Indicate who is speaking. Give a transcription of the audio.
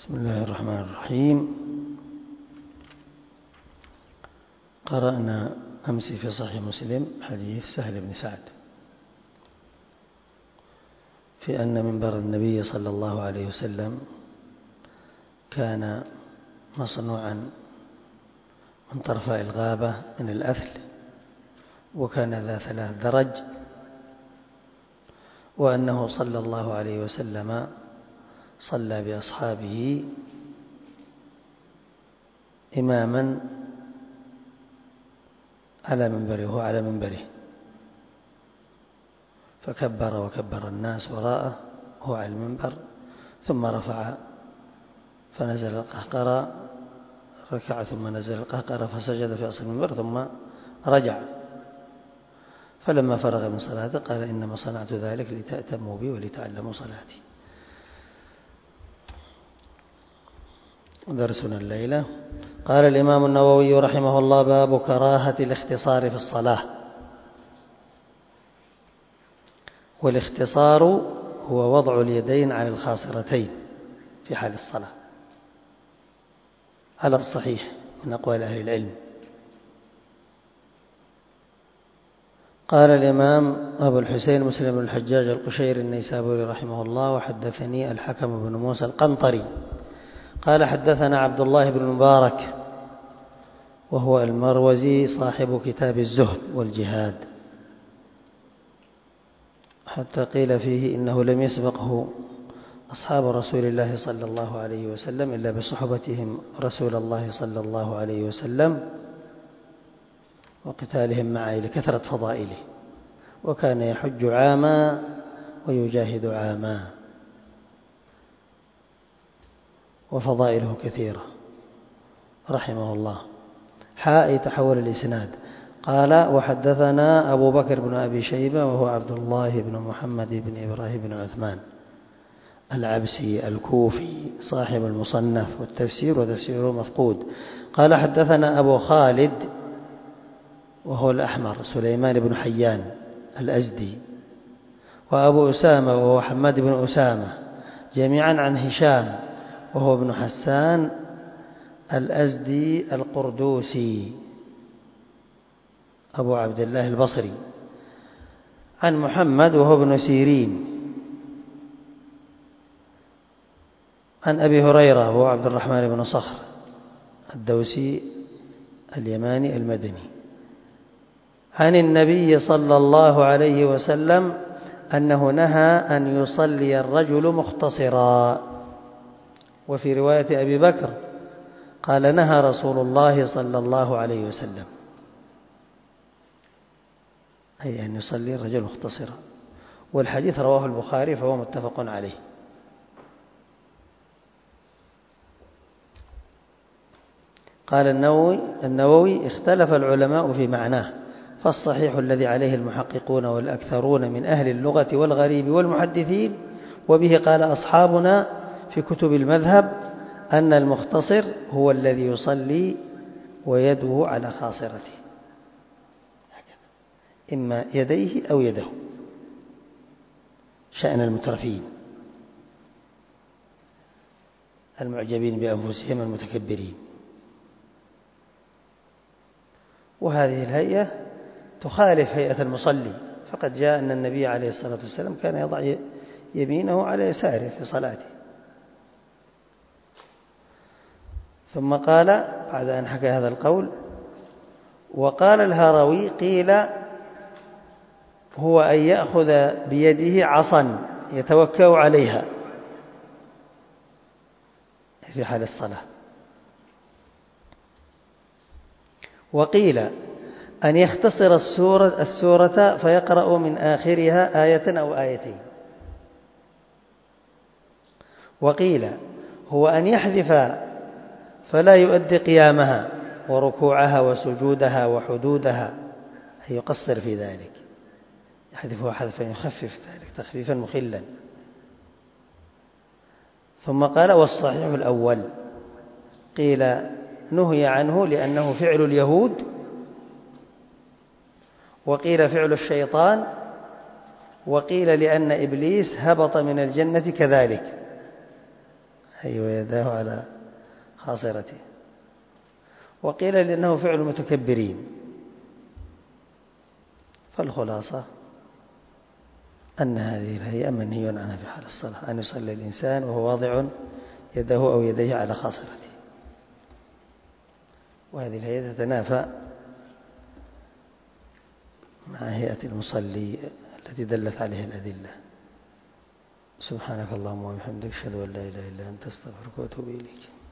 Speaker 1: بسم الله الرحمن الرحيم. قرأنا أمس في صحيح مسلم حديث سهل بن سعد في أن منبر النبي صلى الله عليه وسلم كان مصنوعا من طرفاء الغابة من الأثل، وكان ذا 3 درج، وأنه صلى الله عليه وسلم صلى بأصحابه إماما على منبره فكبر وكبر الناس وراءه هو على المنبر، ثم رفع فنزل القهقرى، ركع ثم نزل القهقرى فسجد في أصل المنبر ثم رجع. فلما فرغ من صلاته قال: إنما صنعت ذلك لتأتموا بي ولتعلموا صلاتي. درسنا الليلة قال الإمام النووي رحمه الله: باب كراهة الاختصار في الصلاة. والاختصار هو وضع اليدين على الخاصرتين في حال الصلاة على الصحيح من أقوال أهل العلم. قال الإمام أبو الحسين مسلم بن الحجاج القشيري النيسابوري رحمه الله: وحدثني الحكم بن موسى القنطري قال حدثنا عبد الله بن المبارك وهو المروزي صاحب كتاب الزهد والجهاد، حتى قيل فيه إنه لم يسبقه أصحاب رسول الله صلى الله عليه وسلم إلا بصحبتهم رسول الله صلى الله عليه وسلم وقتالهم معه لكثرة فضائله، وكان يحج عاما ويجاهد عاما، وفضائله كثيرة رحمه الله. تحول الإسناد. قال: وحدثنا أبو بكر بن أبي شيبة وهو عبد الله بن محمد بن إبراهيم بن عثمان العبسي الكوفي صاحب المصنف والتفسير وتفسيره مفقود. قال: حدثنا أبو خالد وهو الأحمر سليمان بن حيان الأزدي، وأبو أسامة وهو حماد بن أسامة، جميعا عن هشام وهو ابن حسان الأزدي القردوسي أبو عبد الله البصري، عن محمد وهو ابن سيرين، عن أبي هريرة وهو عبد الرحمن بن صخر الدوسي اليماني المدني، عن النبي صلى الله عليه وسلم أنه نهى أن يصلي الرجل مختصرا. وفي رواية أبي بكر قال: نهى رسول الله صلى الله عليه وسلم، أي أن يصلي الرجل مختصرا. والحديث رواه البخاري فهو متفق عليه. قال النووي: اختلف العلماء في معناه، فالصحيح الذي عليه المحققون والأكثرون من أهل اللغة والغريب والمحدثين، وبه قال أصحابنا في كتب المذهب، أن المختصر هو الذي يصلي ويده على خاصرته، إما يديه أو يده، شأن المترفين المعجبين بأنفسهم المتكبرين. وهذه الهيئة تخالف هيئة المصلي، فقد جاء أن النبي عليه الصلاة والسلام كان يضع يمينه على يساره في صلاته. ثم قال بعد أن حكى هذا القول: وقال الهروي: قيل هو أن يأخذ بيده عصا يتوكأ عليها في حال الصلاة. وقيل أن يختصر السورة فيقرأ من آخرها آية أو آيتين. وقيل هو أن يحذف فلا يؤدي قيامها وركوعها وسجودها وحدودها، أن يقصر في ذلك، يحذفها حذفا يخفف ذلك تخفيفا مخلا. ثم قال: والصحيح الأول. قيل نهي عنه لأنه فعل اليهود، وقيل فعل الشيطان، وقيل لأن إبليس هبط من الجنة كذلك، أي ويداه على خاصرته. وقيل لأنه فعل متكبرين. فالخلاصة أن هذه الهيئة منهي عنها في حال الصلاة، أن يصلي الإنسان وهو واضع يده أو يديه على خاصرته، وهذه الهيئة تتنافى مع هيئة المصلي التي دلت عليها الأدلة. سبحانك اللهم وبحمدك، أشهد أن لا إله إلا أنت، أستغفرك وأتوب إليك.